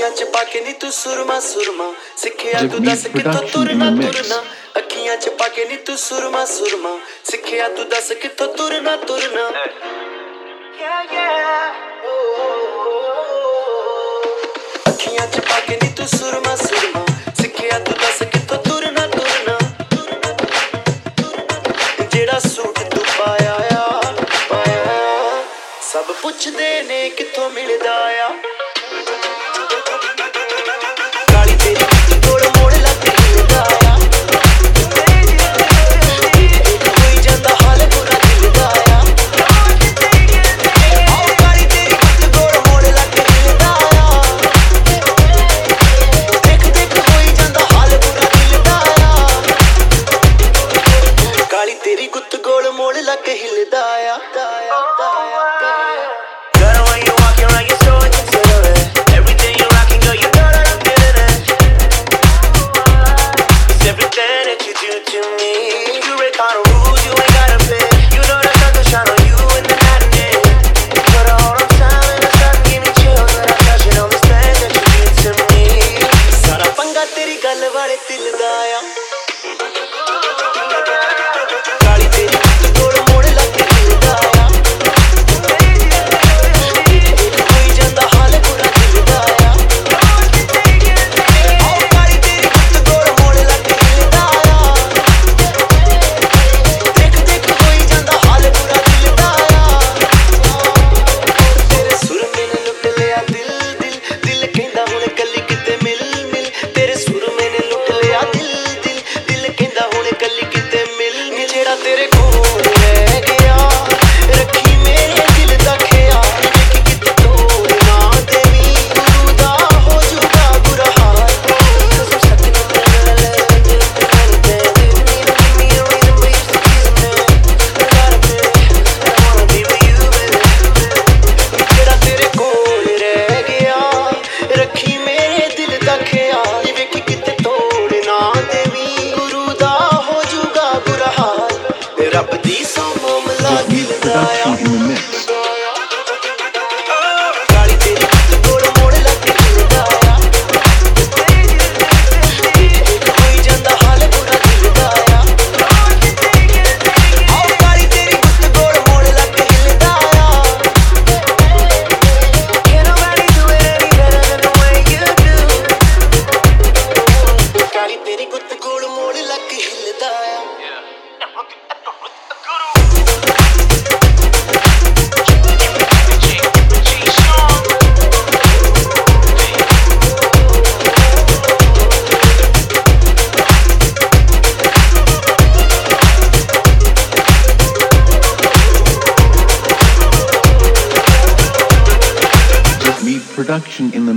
ਅੱਖੀਆਂ ਚ ਪਾ ਕੇ ਨੀ ਤੂੰ ਸੁਰਮਾ ਸੁਰਮਾ ਸਿੱਖਿਆ ਤੂੰ ਦੱਸ ਕਿੱਥੋਂ ਤੁਰਨਾ ਤੁਰਨਾ ਅੱਖੀਆਂ ਚ ਪਾ ਕੇ ਨੀ ਤੂੰ ਸੁਰਮਾ ਸੁਰਮਾ ਸਿੱਖਿਆ ਤੂੰ ਦੱਸ ਕਿੱਥੋਂ ਤੁਰਨਾ ਤੁਰਨਾ ਅੱਖੀਆਂ ਚ ਪਾ ਕੇ ਨੀ ਤੂੰ ਸੁਰਮਾ ਸੁਰਮਾ ਸਿੱਖਿਆ ਤੂੰ ਦੱਸ ਕਿੱਥੋਂ ਤੁਰਨਾ ਤੁਰਨਾ ਜਿਹੜਾ ਸੂਟ ਤੂੰ ਪਾਇਆ ਆ ਸਭ ਪੁੱਛਦੇ ਨੇ ਕਿੱਥੋਂ ਮਿਲਦਾ ਆ ਕਾਲੀ ਤੇਰੀ ਗੋਲ ਮੋੜ ਲੱਗ ਹਿੱਲਦਾ ਆ ਕੋਈ ਜਾਂਦਾ ਹਾਲ ਬੁਰਾ ਦਿਲਦਾ ਆ ਕਾਲੀ ਤੇਰੀ ਗੋਲ ਮੋੜ ਲੱਗ ਹਿੱਲਦਾ ਆ ਦੇਖ ਦੇਖ ਕੋਈ ਜਾਂਦਾ ਹਾਲ ਬੁਰਾ ਦਿਲਦਾ ਆ ਕਾਲੀ ਤੇਰੀ ਗੁੱਤ ਗੋਲ ਮੋੜ ਲੱਗ ਹਿੱਲਦਾ ਆ ਤੇਰੀ ਗੱਲ ਵਾਲੇ ਦਿਲ ਦਾ ਆ ਕਾਲੀ ਤੇਰੀ ਗੋਲ ਮੋੜ ਲੱਗ ਹਿੱਲਦਾ ਆ ਕੋਈ ਜਾਂਦਾ ਹਾਲ ਬੁਰਾ ਦਿਲਦਾ ਆ ਕਾਲੀ ਤੇਰੀ ਗੋਲ ਮੋੜ ਲੱਗ ਹਿੱਲਦਾ ਆ ਦੇਖ ਦੇਖ ਕੋਈ ਜਾਂਦਾ ਹਾਲ ਬੁਰਾ ਦਿਲਦਾ ਆ ਤੇਰੇ ਸੁਰ ਮੈਨੇ ਲੁੱਟ ਲਿਆ ਦਿਲ ਦਿਲ ਦਿਲ ਕਹਿੰਦਾ ਹੁਣ ਕੱਲੀ ਕਿਤੇ ਮਿਲ ਮਿਲ ਤੇਰੇ ਸੁਰ ਮੈਨੇ ਲੁੱਟ ਲਿਆ ਦਿਲ ਦਿਲ ਦਿਲ ਕਹਿੰਦਾ ਹੁਣ ਕੱਲੀ ਕਿਤੇ ਮਿਲ ਨੀ ਜਿਹੜਾ ਤੇਰੇ ਕੋਲ ਰਹਿ ਗਿਆ ਰੱਖੀ ਮੇਰੇ ਦਿਲ ਦਾ ਖਿਆਲ ਵੇਖੀ ਕਿਤੇ ਤੋੜ ਨਾ ਦੇਵੀਂ ਗੁਰੂ ਦਾ ਹੋ ਜੂਗਾ ਬੁਰਾ ਹਾਲ ਜਿਹੜਾ ਤੇਰੇ ਕੋਲ ਰਹਿ ਗਿਆ ਰੱਖੀ ਮੇਰੇ ਦਿਲ ਦਾ ਖਿਆਲ ਵੇਖੀ ਕਿਤੇ ਤੋੜ ਨਾ ਦੇਵੀਂ ਗੁਰੂ ਦਾ ਹੋ ਜੂਗਾ ਬੁਰਾ ਹਾਲ ਰੱਬ ਦੀ ਸੌ ਮਾਮਲਾ ਗਿਲਦਾ ਆ ਕਾਲੀ ਤੇਰੀ ਗੋਲ ਮੋੜ ਲੱਗ ਹਿੱਲਦਾ ਆ ਕੋਈ ਜਾਂਦਾ ਹਾਲ ਬੁਰਾ ਦਿਲਦਾ ਆ ਕਾਲੀ ਤੇਰੀ ਗੋਲ ਮੋੜ ਲੱਗ ਹਿੱਲਦਾ ਆ Can nobody do it any better than the way you do ਕਾਲੀ ਤੇਰੀ ਗੁੱਤ ਗੋਲ ਮੋੜ ਲੱਗ ਹਿੱਲਦਾ ਆ Production in the